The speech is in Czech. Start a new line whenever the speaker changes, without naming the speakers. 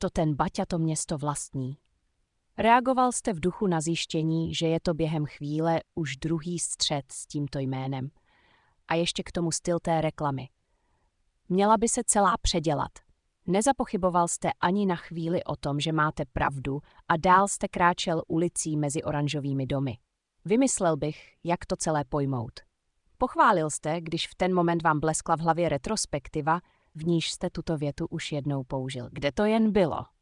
To ten Baťa to město vlastní. Reagoval jste v duchu na zjištění, že je to během chvíle už druhý střet s tímto jménem. A ještě k tomu styl té reklamy. Měla by se celá předělat. Nezapochyboval jste ani na chvíli o tom, že máte pravdu a dál jste kráčel ulicí mezi oranžovými domy. Vymyslel bych, jak to celé pojmout. Pochválil jste, když v ten moment vám bleskla v hlavě retrospektiva, v níž jste tuto větu už jednou použil. Kde to jen bylo?